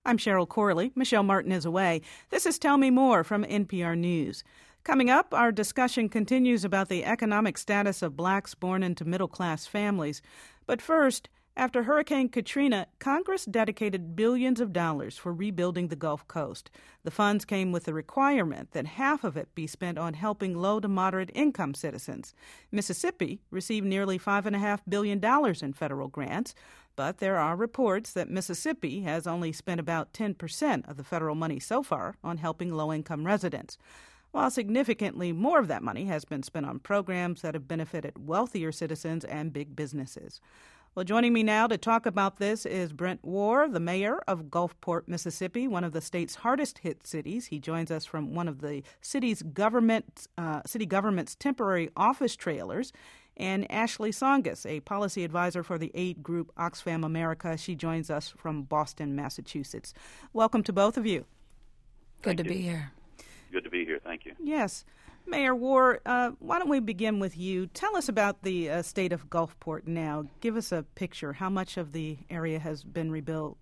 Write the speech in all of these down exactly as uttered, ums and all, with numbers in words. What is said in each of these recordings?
I'm Cheryl Corley. Michelle Martin is away. This is Tell Me More from N P R News. Coming up, our discussion continues about the economic status of blacks born into middle-class families. But first, after Hurricane Katrina, Congress dedicated billions of dollars for rebuilding the Gulf Coast. The funds came with the requirement that half of it be spent on helping low to moderate income citizens. Mississippi received nearly five point five billion dollars in federal grants, but there are reports that Mississippi has only spent about ten percent of the federal money so far on helping low-income residents, while significantly more of that money has been spent on programs that have benefited wealthier citizens and big businesses. Well, joining me now to talk about this is Brent Warr, the mayor of Gulfport, Mississippi, one of the state's hardest-hit cities. He joins us from one of the city's government, uh, city government's temporary office trailers. And Ashley Tsongas, a policy advisor for the aid group Oxfam America. She joins us from Boston, Massachusetts. Welcome to both of you. Good to be here. Good to be here. Thank you. Yes. Mayor Warr, uh, why don't we begin with you? Tell us about the uh, state of Gulfport now. Give us a picture. How much of the area has been rebuilt?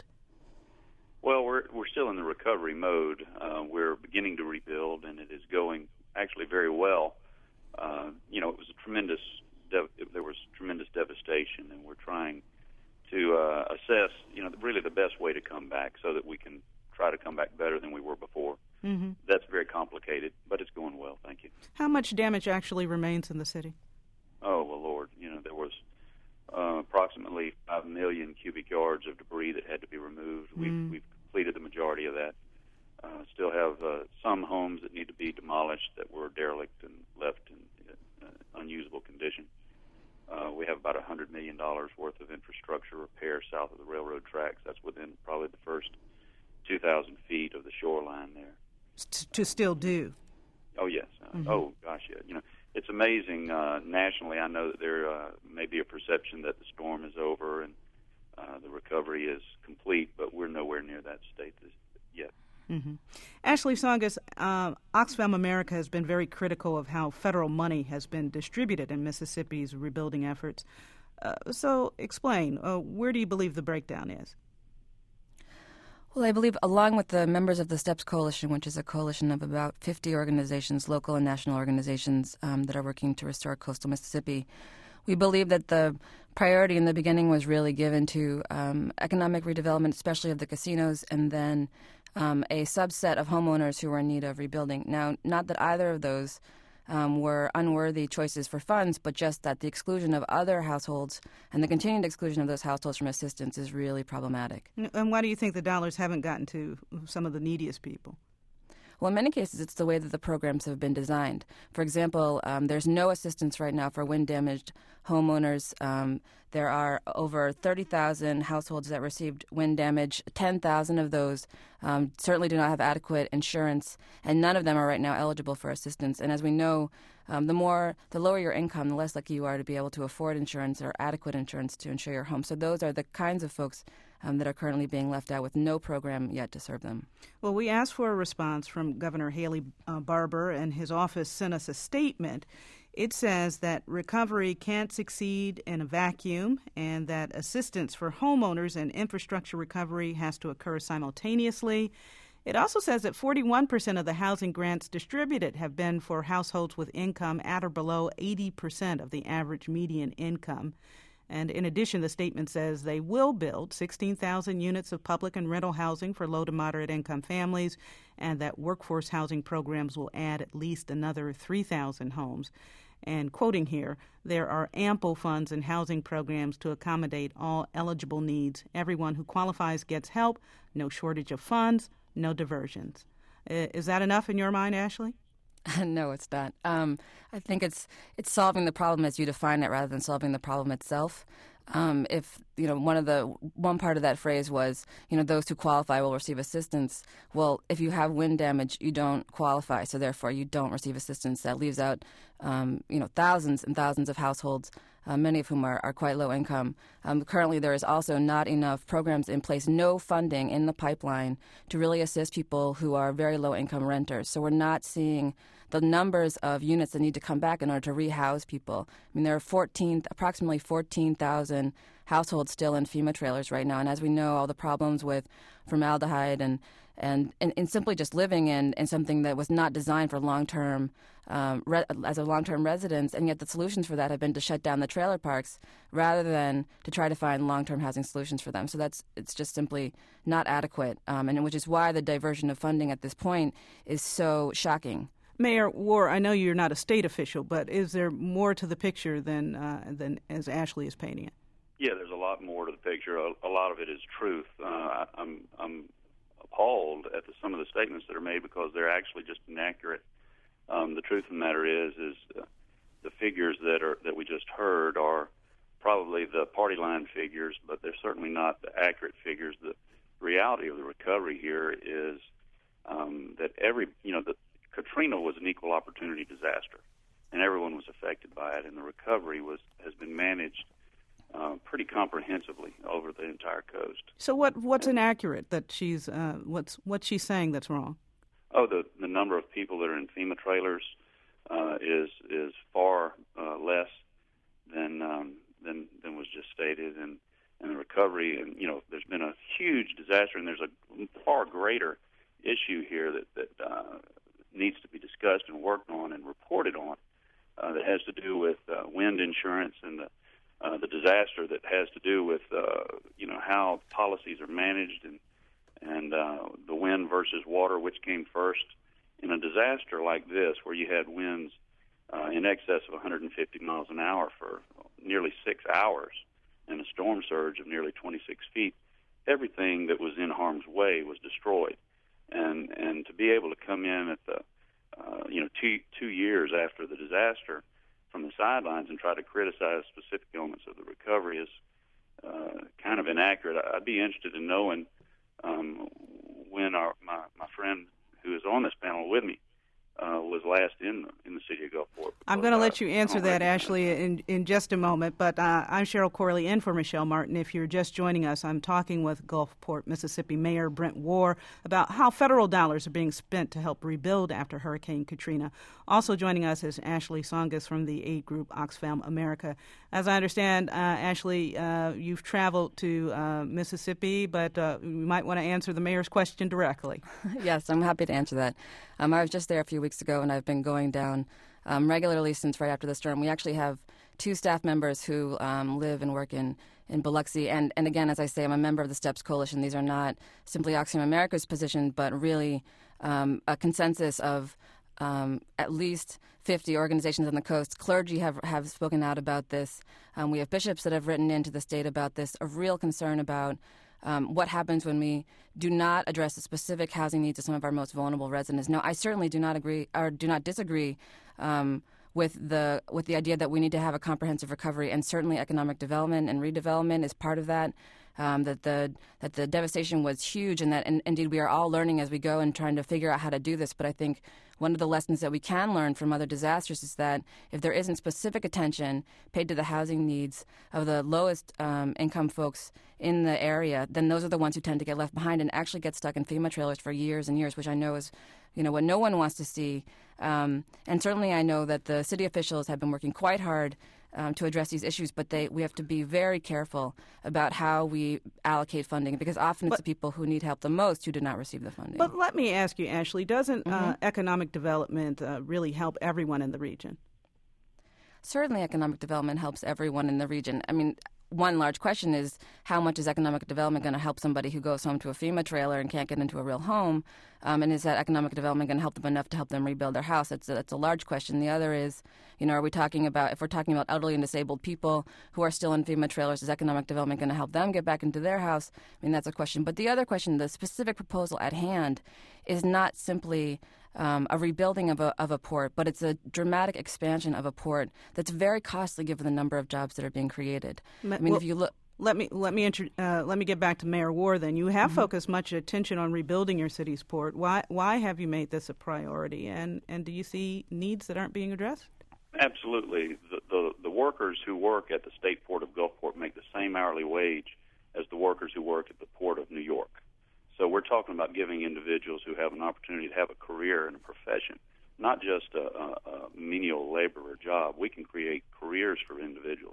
Well, we're we're still in the recovery mode. Uh, we're beginning to rebuild, and it is going actually very well. Uh, you know, it was a tremendous. Dev- there was tremendous devastation, and we're trying to uh, assess, you know, really the best way to come back so that we can try to come back better than we were before. Mm-hmm. That's very complicated, but it's going well, thank you. How much damage actually remains in the city? Oh, well, Lord, you know, there was uh, approximately five million cubic yards of debris that had to be removed. Mm. We've, we've completed the majority of that. Uh, still have uh, some homes that need to be demolished that were derelict and left in uh, unusable condition. Uh, we have about one hundred million dollars worth of infrastructure repair south of the railroad tracks. That's within probably the first two thousand feet of the shoreline there. To still do. Oh, yes. Uh, mm-hmm. Oh, gosh, yeah. You know, it's amazing. Uh, nationally, I know that there uh, may be a perception that the storm is over and uh, the recovery is complete, but we're nowhere near that state this, yet. Mm-hmm. Ashley Tsongas, uh, Oxfam America has been very critical of how federal money has been distributed in Mississippi's rebuilding efforts. Uh, so explain, uh, where do you believe the breakdown is? Well, I believe along with the members of the STEPS Coalition, which is a coalition of about fifty organizations, local and national organizations um, that are working to restore coastal Mississippi, we believe that the priority in the beginning was really given to um, economic redevelopment, especially of the casinos, and then um, a subset of homeowners who were in need of rebuilding. Now, not that either of those Um, were unworthy choices for funds, but just that the exclusion of other households and the continued exclusion of those households from assistance is really problematic. And why do you think the dollars haven't gotten to some of the neediest people? Well, in many cases, it's the way that the programs have been designed. For example, um, there's no assistance right now for wind-damaged homeowners. Um, there are over thirty thousand households that received wind damage. ten thousand of those um, certainly do not have adequate insurance, and none of them are right now eligible for assistance. And as we know, um, the more, the lower your income, the less likely you are to be able to afford insurance or adequate insurance to insure your home. So those are the kinds of folks Um, that are currently being left out with no program yet to serve them. Well, we asked for a response from Governor Haley uh, Barbour, and his office sent us a statement. It says that recovery can't succeed in a vacuum and that assistance for homeowners and infrastructure recovery has to occur simultaneously. It also says that forty-one percent of the housing grants distributed have been for households with income at or below eighty percent of the average median income. And in addition, the statement says they will build sixteen thousand units of public and rental housing for low to moderate income families, and that workforce housing programs will add at least another three thousand homes. And quoting here, there are ample funds and housing programs to accommodate all eligible needs. Everyone who qualifies gets help, no shortage of funds, no diversions. Is that enough in your mind, Ashley? No, it's not. Um, I think it's it's solving the problem as you define it rather than solving the problem itself. Um, if, you know, one of the one part of that phrase was, you know, those who qualify will receive assistance. Well, if you have wind damage, you don't qualify, so therefore you don't receive assistance. That leaves out, um, you know, thousands and thousands of households, uh, many of whom are, are quite low income. Um, currently, there is also not enough programs in place, no funding in the pipeline to really assist people who are very low income renters. So we're not seeing the numbers of units that need to come back in order to rehouse people. I mean, there are fourteen, approximately fourteen thousand households still in FEMA trailers right now. And as we know, all the problems with formaldehyde and and, and, and simply just living in, in something that was not designed for long-term, um, re- as a long-term residence, and yet the solutions for that have been to shut down the trailer parks rather than to try to find long-term housing solutions for them. So that's it's just simply not adequate, um, and which is why the diversion of funding at this point is so shocking. Mayor Warr, I know you're not a state official, but is there more to the picture than uh, than as Ashley is painting it? Yeah, there's a lot more to the picture. A, a lot of it is truth. Uh, I, I'm I'm appalled at the, some of the statements that are made because they're actually just inaccurate. Um, the truth of the matter is, is uh, the figures that are that we just heard are probably the party line figures, but they're certainly not the accurate figures. The reality of the recovery here is um, that every, you know, the Katrina was an equal opportunity disaster, and everyone was affected by it, and the recovery was has been managed Uh, pretty comprehensively over the entire coast. So what what's inaccurate that she's uh, what's what's she saying that's wrong? Oh, the the number of people that are in FEMA trailers uh, is is far uh, less than um, than than was just stated, and and the recovery, and you know, there's been a huge disaster, and there's a far greater issue here that that uh, needs to be discussed and worked on and reported on uh, that has to do with uh, wind insurance and the Uh, the disaster that has to do with, uh, you know, how policies are managed and and uh, the wind versus water, which came first. In a disaster like this, where you had winds uh, in excess of one hundred fifty miles an hour for nearly six hours and a storm surge of nearly twenty-six feet, everything that was in harm's way was destroyed. And and to be able to come in at the, uh, you know, two two years after the disaster from the sidelines and try to criticize specific elements of the recovery is uh, kind of inaccurate. I'd be interested in knowing um, when our my, my friend who is on this panel with me uh, was last in in the city of Gulfport. I'm going to let you answer that, Ashley, in, in just a moment. But uh, I'm Cheryl Corley in for Michelle Martin. If you're just joining us, I'm talking with Gulfport, Mississippi Mayor Brent Warr about how federal dollars are being spent to help rebuild after Hurricane Katrina. Also joining us is Ashley Tsongas from the aid group Oxfam America. As I understand, uh, Ashley, uh, you've traveled to uh, Mississippi, but uh, you might want to answer the mayor's question directly. Yes, I'm happy to answer that. Um, I was just there a few weeks ago, and I've been going down um, regularly since right after the storm. We actually have two staff members who um, live and work in, in Biloxi. And, and again, as I say, I'm a member of the STEPS Coalition. These are not simply Oxfam America's position, but really um, a consensus of um, at least fifty organizations on the coast. Clergy have, have spoken out about this. Um, we have bishops that have written into the state about this, a real concern about Um, what happens when we do not address the specific housing needs of some of our most vulnerable residents. Now, I certainly do not agree or do not disagree um, with the with the idea that we need to have a comprehensive recovery, and certainly economic development and redevelopment is part of that. Um, that the that the devastation was huge, and that and, indeed we are all learning as we go and trying to figure out how to do this. But I think one of the lessons that we can learn from other disasters is that if there isn't specific attention paid to the housing needs of the lowest um, income folks in the area, then those are the ones who tend to get left behind and actually get stuck in FEMA trailers for years and years, which I know is, you know, what no one wants to see. Um, and certainly I know that the city officials have been working quite hard Um, to address these issues, but they we have to be very careful about how we allocate funding, because often it's but, the people who need help the most who do not receive the funding. But let me ask you, Ashley, doesn't mm-hmm. uh, economic development uh, really help everyone in the region? Certainly economic development helps everyone in the region. I mean, one large question is, how much is economic development going to help somebody who goes home to a FEMA trailer and can't get into a real home? Um, and is that economic development going to help them enough to help them rebuild their house? That's a, that's a large question. The other is, you know, are we talking about, if we're talking about elderly and disabled people who are still in FEMA trailers, is economic development going to help them get back into their house? I mean, that's a question. But the other question, the specific proposal at hand, is not simply Um, a rebuilding of a, of a port, but it's a dramatic expansion of a port that's very costly given the number of jobs that are being created. Ma- I mean, well, if you look... Let me let me intro, uh, let me get back to Mayor Warr. Then you have mm-hmm. focused much attention on rebuilding your city's port. Why why have you made this a priority? And and do you see needs that aren't being addressed? Absolutely. The, the the workers who work at the state port of Gulfport make the same hourly wage as the workers who work at the port of New York. So we're talking about giving individuals who have an opportunity to have a career and a profession, not just a, a, a menial labor or job. We can create careers for individuals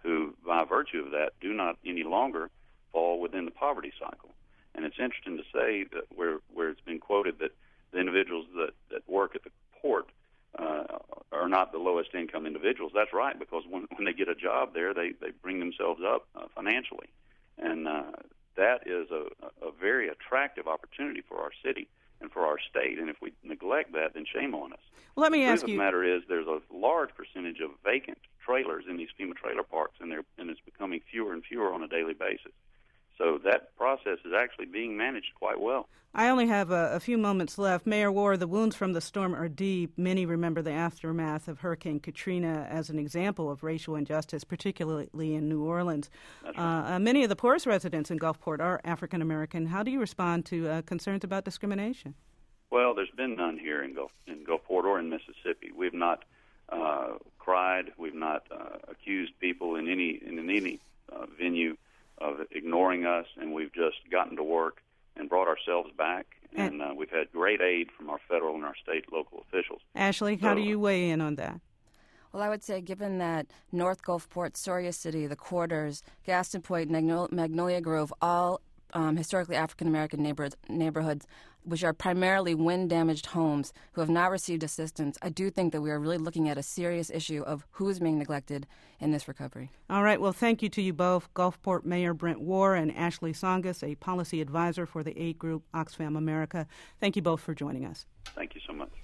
who, by virtue of that, do not any longer fall within the poverty cycle. And it's interesting to say that where where it's been quoted that the individuals that, that work at the port uh, are not the lowest income individuals. That's right, because when, when they get a job there, they, they bring themselves up uh, financially. And uh, that is a, a very attractive opportunity for our city and for our state. And if we neglect that, then shame on us. Well, let me the ask truth you. The matter is there's a large percentage of vacant trailers in these FEMA trailer parks, and, they're, and it's becoming fewer and fewer on a daily basis. So that process is actually being managed quite well. I only have a, a few moments left. Mayor Warr, the wounds from the storm are deep. Many remember the aftermath of Hurricane Katrina as an example of racial injustice, particularly in New Orleans. That's right. uh, many of the poorest residents in Gulfport are African American. How do you respond to uh, concerns about discrimination? Well, there's been none here in Gulf in Gulfport or in Mississippi. We've not uh, cried. We've not uh, accused people in any in any uh, venue of ignoring us, and we've just gotten to work and brought ourselves back. And uh, we've had great aid from our federal and our state local officials. Ashley, how so, do you weigh in on that? Well, I would say given that North Gulfport, Soria City, the Quarters, Gaston Point, Magnol- Magnolia Grove, all um, historically African-American neighborhoods, neighborhoods, which are primarily wind-damaged homes who have not received assistance, I do think that we are really looking at a serious issue of who is being neglected in this recovery. All right. Well, thank you to you both, Gulfport Mayor Brent Warr and Ashley Tsongas, a policy advisor for the aid group Oxfam America. Thank you both for joining us. Thank you so much.